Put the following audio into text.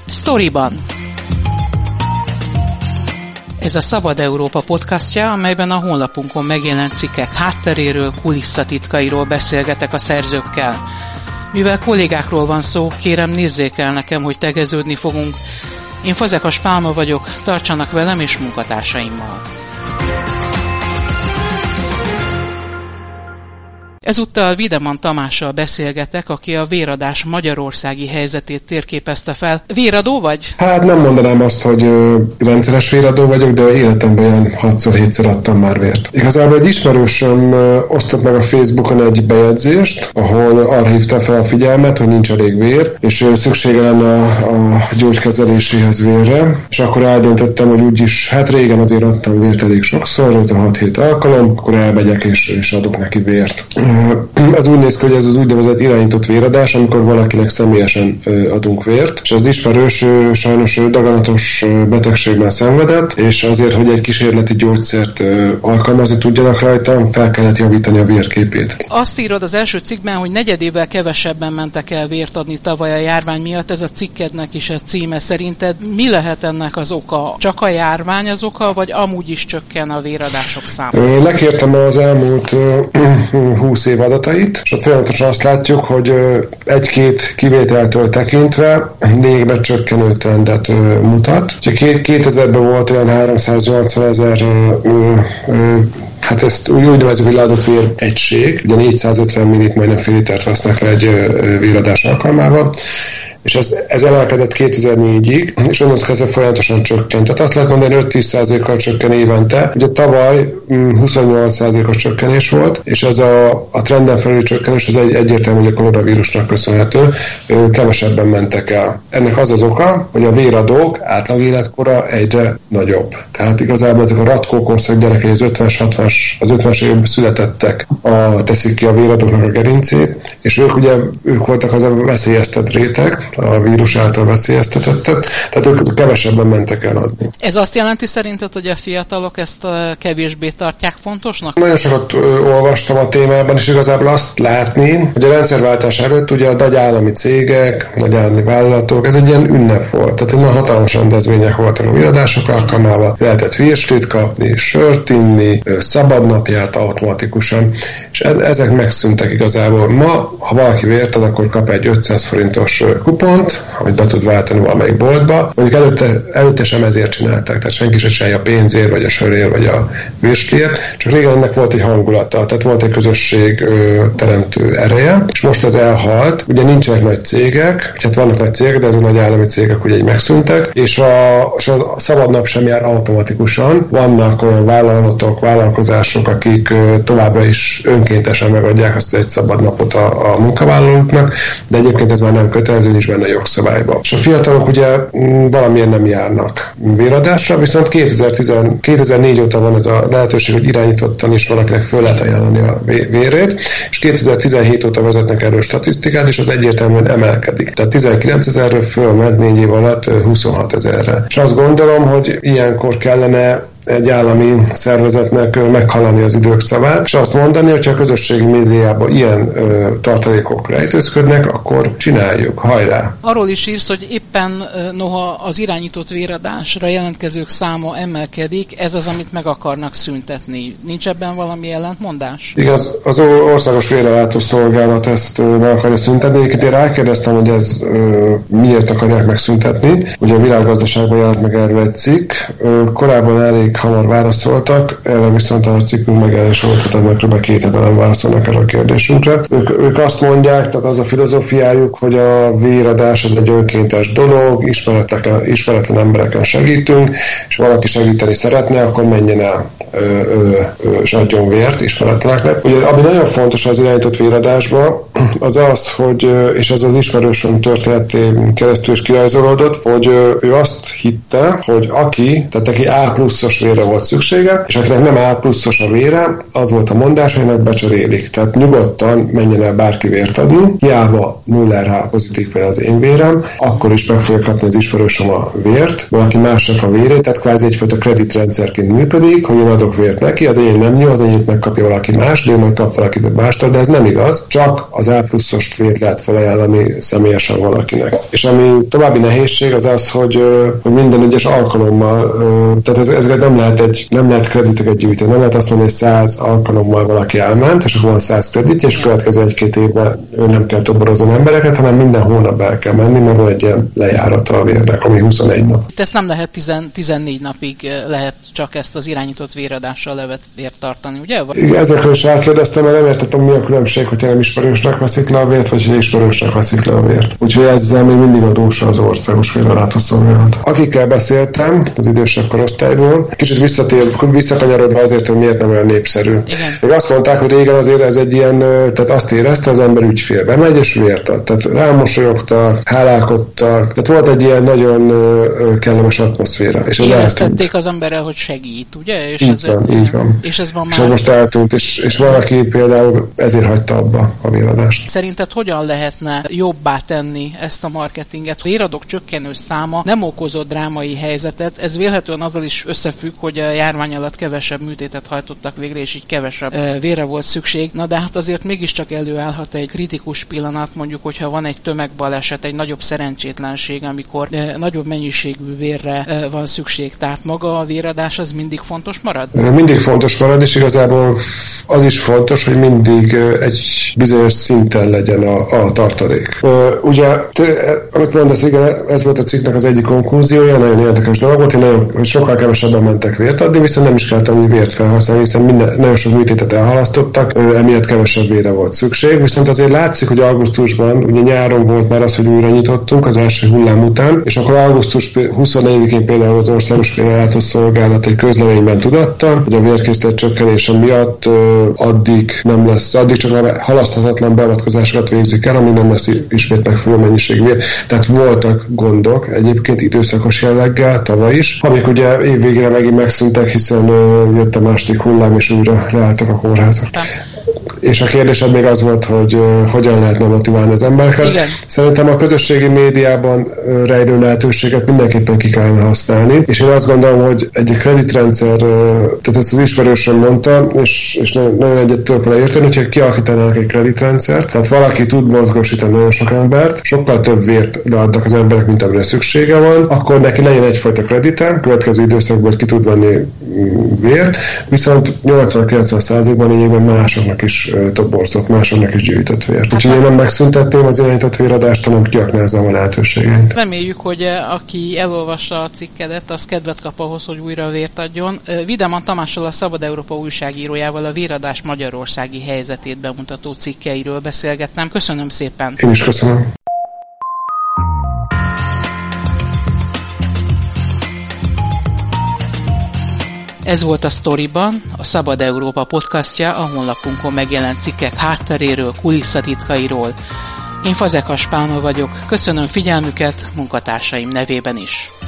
Sztoriban. Ez a Szabad Európa podcastja, amelyben a honlapunkon megjelent cikkek hátteréről, kulisszatitkairól beszélgetek a szerzőkkel. Mivel kollégákról van szó, kérem nézzék el nekem, hogy tegeződni fogunk. Én Fazekas Pálma vagyok, tartsanak velem és munkatársaimmal. Ezúttal Videman Tamással beszélgetek, aki a véradás magyarországi helyzetét térképezte fel. Véradó vagy? Hát nem mondanám azt, hogy rendszeres véradó vagyok, de életemben olyan 6-7-szer adtam már vért. Igazából egy ismerősöm osztott meg a Facebookon egy bejegyzést, ahol arra hívta fel a figyelmet, hogy nincs elég vér, és szüksége lenne a gyógykezeléséhez vérre, és akkor eldöntöttem, hogy úgyis, hát régen azért adtam vért elég sokszor, ez a 6-7 alkalom, akkor elmegyek és adok neki vért. Ez úgy néz ki, hogy ez az úgynevezett irányított véradás, amikor valakinek személyesen adunk vért, és az ismerős sajnos daganatos betegségben szenvedett, és azért, hogy egy kísérleti gyógyszert alkalmazni tudjanak rajta, fel kellett javítani a vérképét. Azt írod az első cikkben, hogy negyedével kevesebben mentek el vért adni tavaly a járvány miatt, ez a cikkednek is a címe. Szerinted mi lehet ennek az oka? Csak a járvány az oka, vagy amúgy is csökken a véradások száma? Lekértem az elmúlt 20 év adatait, és ott folyamatosan azt látjuk, hogy egy-két kivételtől tekintve lényegben csökkenő trendet mutat. 2000-ben volt olyan 380 000 hát ezt úgy nevezzük, hogy leadott vér egység, ugye 450 millit, majdnem fél litert vesznek le egy véradás alkalmával, és ez emelkedett 2004-ig, és onnantól kezdve folyamatosan csökkent. Tehát azt lehet mondani, 5-10%-kal csökken évente. Ugye tavaly 28%-os csökkenés volt, és ez a trenden felüli csökkenés az egyértelmű, hogy a koronavírusnak köszönhető, kevesebben mentek el. Ennek az az oka, hogy a véradók átlag életkora egyre nagyobb. Tehát igazából ezek a ratkókorszak gyerekei, az 50-es években születettek, teszik ki a véradóknak a gerincét, és ők voltak az a veszélyeztetett réteg, a vírus által veszélyeztetettek, tehát ők kevesebben mentek el adni. Ez azt jelenti szerinted, hogy a fiatalok ezt kevésbé tartják fontosnak? Nagyon sokat olvastam a témában, és igazából azt látni, hogy a rendszerváltás előtt ugye a nagy állami cégek, nagy állami vállalatok, ez egy ilyen ünnep volt. Tehát nagyon hatalmas rendezvények voltak a véradások alkalmával, lehetett virslit kapni, sört inni, szabadnap járt automatikusan, és ezek megszűntek igazából. Ma, ha valaki vért ad, akkor kap egy 500 forintos kupont, amit be tud váltani valamelyik boltba. Mondjuk előtte sem ezért csinálták, tehát senki se csinálja a pénzért, vagy a sörért, vagy a virsliért, csak régen ennek volt egy hangulata, tehát volt egy közösség teremtő ereje, és most ez elhalt. Ugye nincsenek nagy cégek, hát vannak nagy cégek, de ezek nagy állami cégek ugye így megszűntek, és a szabadnap sem jár automatikusan. Vannak olyan vállalatok, vállalkozások, akik továbbra is önkéntesen megadják azt egy szabadnapot a munkavállalóknak, de egyébként ez már nem kötelező, nincs benne jogszabályban. És a fiatalok ugye valamilyen nem járnak véradásra, viszont 2004 óta van ez a lehetőség, hogy irányítottan is valakinek föl lehet ajánlani a vérét, és 2017 óta vezetnek erről statisztikát, és az egyértelműen emelkedik. Tehát 19 000-ről fölment 4 év alatt 26 000-re. És azt gondolom, hogy ilyenkor kellene egy állami szervezetnek meghallani az idők szavát, és azt mondani, hogyha a közösségi médiában ilyen tartalékok rejtőzködnek, akkor csináljuk, hajrá! Arról is írsz, hogy éppen noha az irányított véradásra jelentkezők száma emelkedik, ez az, amit meg akarnak szüntetni. Nincs ebben valami ellentmondás? Igaz, az Országos Vérellátó Szolgálat ezt meg akarja szüntetni. Én rákérdeztem, hogy ez miért akarják megszüntetni. Ugye a Világgazdaságban jelent meg erről egy cikk. Korábban elég hamar válaszoltak, erre viszont a cikkünk meg el is volt, tehát meg kb. 2 hete nem válaszolnak erre a kérdésünkre. Ők azt mondják, tehát az a filozófiájuk, hogy a véradás az egy önkéntes dolog, ismeretlen embereken segítünk, és valaki segíteni szeretne, akkor menjen el és adjon vért ismeretleneknek. Ugye, ami nagyon fontos az irányított véradásban, az az, hogy, és ez az ismerősöm történetén keresztül is kirajzolódott, hogy ő azt hitte, hogy aki A+-os vére volt szüksége, és akinek nem A pluszos a vére, az volt a mondás, hogy ennek becserélik. Tehát nyugodtan menjen el bárki vért adni, hiába 0RH pozitív például az én vérem, akkor is meg fogja kapni az ismerősöm a vért, valaki másnak a vérét, tehát kvázi egyfajta kreditrendszerként működik, hogy én adok vért neki, az enyém nem jó, az enyém megkapja valaki más, de én majd kap valakit mástól, de ez nem igaz, csak az A pluszos vért lehet felajánlani személyesen valakinek. És ami további nehézség az az, hogy minden egyes alkalommal, tehát ez nem lehet krediteket gyűjteni, nem lehet azt mondani, hogy 100 alkalommal valaki elment, és akkor van 100 kreditje, és következő 1-2 évben ő nem kell toborozni embereket, hanem minden hónap el kell menni, mert van egy ilyen lejárata a vérnek, ami 21 nap. Ezt nem lehet 14 napig lehet csak ezt az irányított véradással levet vért tartani, ugye? Ezekről is elkérdeztem, mert nem értettem, mi a különbség, hogyha nem ismerősnek veszik le a vért, vagy hogy ismerősnek veszik le a vért. Úgyhogy ezzel még mindig adósa az országos vérrelátó szolgálat. Akikkel beszéltem az idősebb korosztályból, kicsit visszakanyarodva azért, hogy miért nem olyan népszerű. Még azt mondták, hogy régen azért ez egy ilyen, tehát azt érezte az ember ügyfélbe megy és vért ad. Tehát rámosolyogtak, hálálkodtak, tehát volt egy ilyen nagyon kellemes atmoszféra. És éreztették az emberrel, hogy segít, ugye? És így van. És ez van már... És ez most eltűnt, és valaki például ezért hagyta abba a véradást. Szerinted hogyan lehetne jobbá tenni ezt a marketinget? A véradók csökkenő száma nem okozott drámai helyzetet, ez vélhetően azzal is összefügg, hogy a járvány alatt kevesebb műtétet hajtottak végre, és így kevesebb vérre volt szükség. Na de hát azért mégiscsak előállhat egy kritikus pillanat, mondjuk, hogyha van egy tömegbaleset, egy nagyobb szerencsétlenség, amikor nagyobb mennyiségű vérre van szükség. Tehát maga a véradás az mindig fontos marad? Mindig fontos marad, és igazából az is fontos, hogy mindig egy bizonyos szinten legyen a tartalék. Ugye, amit mondasz, igen, ez volt a cikknek az egyik konklúziója, nagyon érdekes dolog volt, hogy sokkal kevesebben mentek vért adni, viszont nem is kellett annyi vért felhasználni, hiszen nagyon sok műtétet elhalasztottak, emiatt kevesebb vérre volt szükség, viszont azért látszik, hogy augusztusban, ugye nyáron volt már az, hogy újra nyitottunk az első hullám után, és akkor augusztus 24-én például az Országos Vérrelátó Szolgálat egy közleményben tudatta, hogy a vérkészlet csökkenése miatt addig csak a halaszthatatlan beavatkozásokat végzik el, ami nem lesz ismét megfelelő mennyiségű vér. Tehát voltak gondok egyébként időszakos jelleggel tavaly is, amik ugye évvégére megint megszűntek, hiszen jött a második hullám, és újra leálltak a kórházak. És a kérdésed még az volt, hogy hogyan lehetne motiválni az embereket. Igen. Szerintem a közösségi médiában rejlő lehetőséget mindenképpen ki kellene használni, és én azt gondolom, hogy egy kreditrendszer, tehát ezt az ismerősöm mondta, és nagyon egyet tudok vele érteni, hogyha kialakítanának egy kreditrendszert, tehát valaki tud mozgósítani nagyon sok embert, sokkal több vért leadnak az emberek, mint amire szüksége van, akkor neki legyen egyfajta kredite, következő időszakban ki tud venni vért, viszont 80-90%-ban lényegben másoknak is toborzott, másoknak is gyűjtött vért. Úgyhogy én nem megszüntetném az irányított véradást, hanem kiaknázzam a lehetőségeit. Reméljük, hogy aki elolvassa a cikkedet, az kedvet kap ahhoz, hogy újra vért adjon. Vidáman Tamással, a Szabad Európa újságírójával a véradás magyarországi helyzetét bemutató cikkeiről beszélgettem. Köszönöm szépen! Én is köszönöm! Ez volt a Sztoriban, a Szabad Európa podcastja, a honlapunkon megjelent cikkek hátteréről, kulisszatitkairól. Én Fazekas Pálma vagyok, köszönöm figyelmüket munkatársaim nevében is.